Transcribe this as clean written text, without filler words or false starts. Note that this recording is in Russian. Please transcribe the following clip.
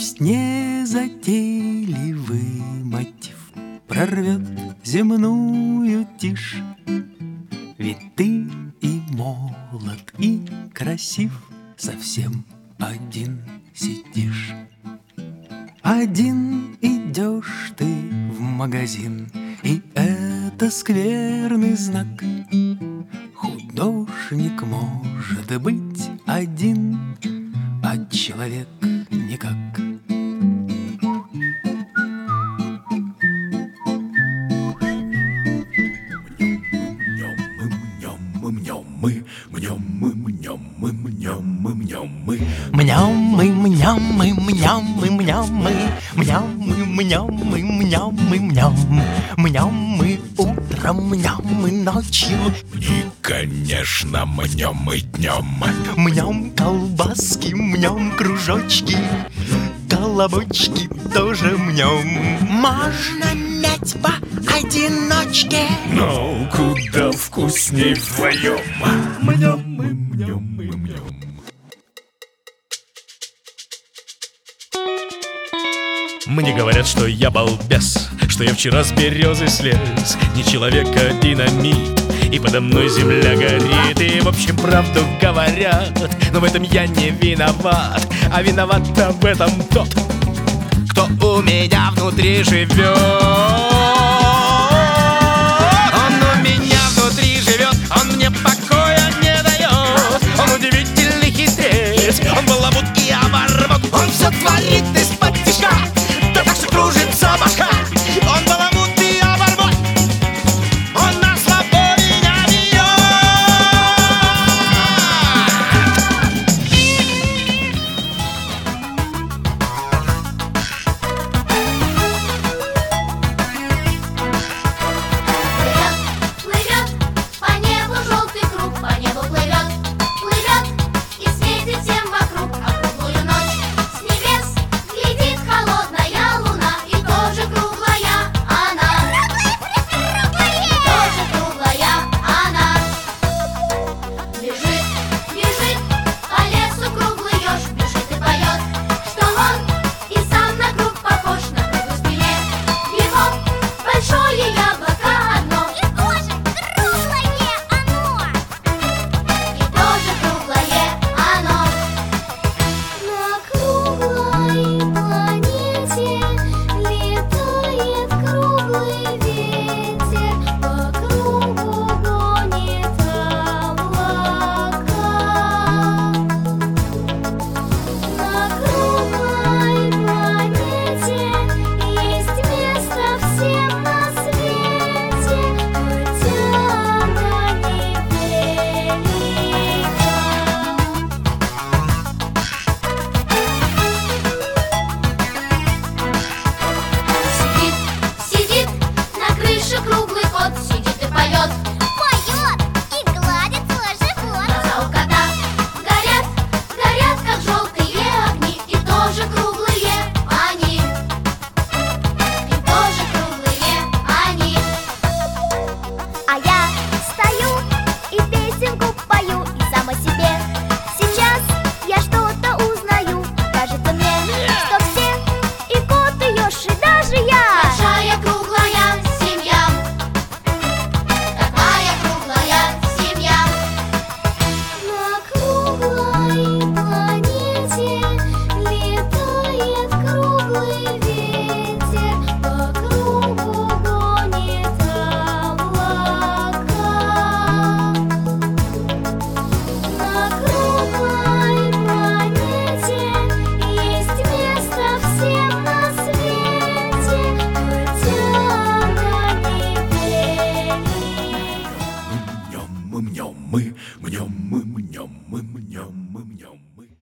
Пусть не затейливый мотив прорвет земную тишь, ведь ты и молод, и красив, совсем один сидишь. Один идешь ты в магазин, и это скверный знак. Художник может быть один, а человек никак. Мы утром, мы ночью и, конечно, мнем и днем. мнем колбаски, мнем кружочки, колобочки тоже мнем. Можно мять поодиночке, Но куда вкусней вдвоем. мнем. Мне говорят, что я балбес, что я вчера с березы слез. Не человек, а динамит, и подо мной земля горит. И в общем правду говорят, но в этом я не виноват. А виноват в этом тот, кто у меня внутри живет.